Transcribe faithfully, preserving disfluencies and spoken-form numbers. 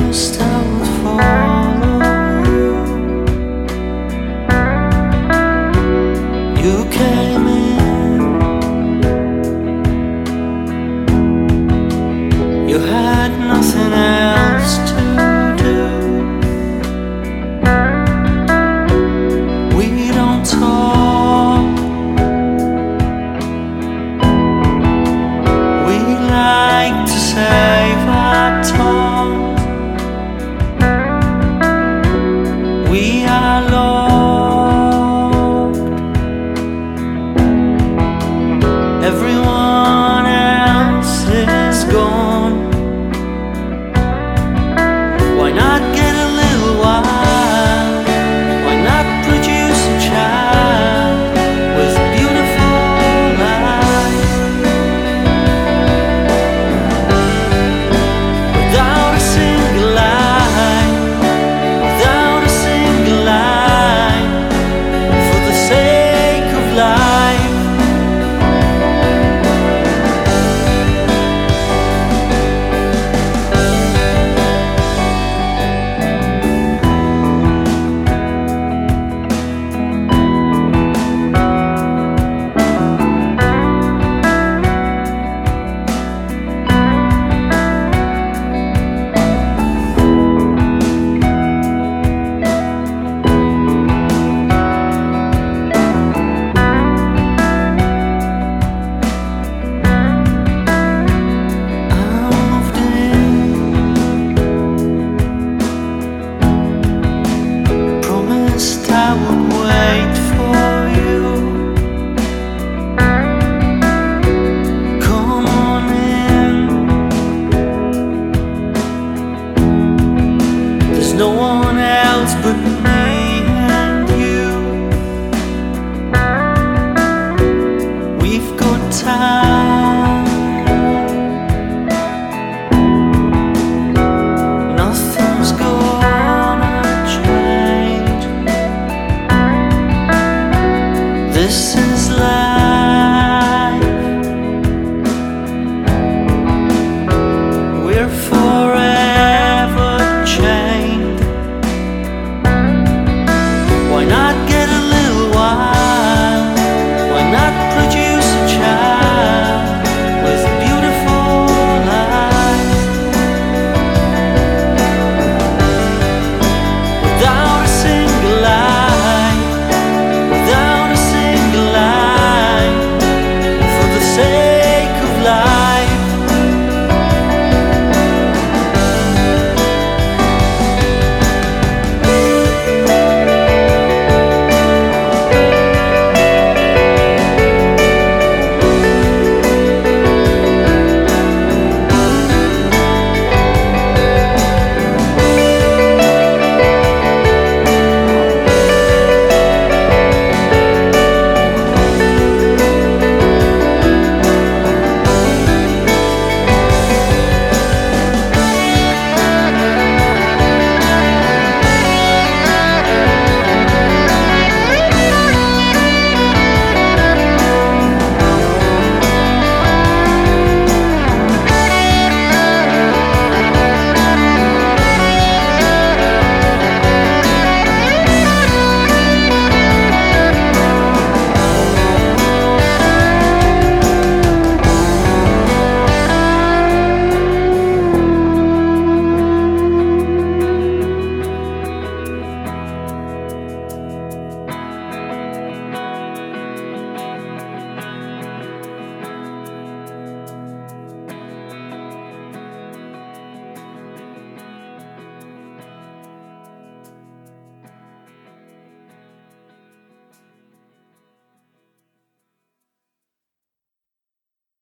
promised I would follow you. You came in, you had nothing else to do. We don't talk, we like to save our tongue. We are loved, everyone else is gone. Why not get a little while? Why not produce a child with beautiful eyes? Without a single line, without a single line, for the sake of life. I would wait for you. Come on in. There's no one else but me.